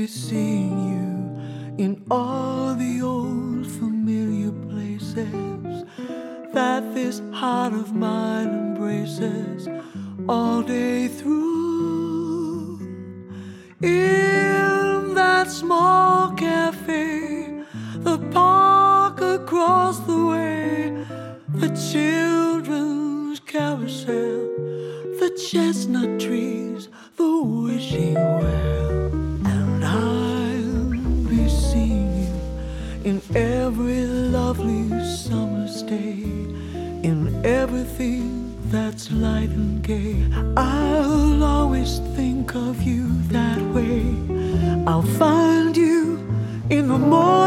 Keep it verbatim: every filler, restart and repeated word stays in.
seeing you in all the old familiar places that this heart of mine embraces all day through. In that small cafe, the park across the way, the children's carousel, the chestnut trees, the wishing well. And I'll be seeing you in every lovely summer's day, in everything that's light and gay. I'll always think of you that way. I'll find you in the morning,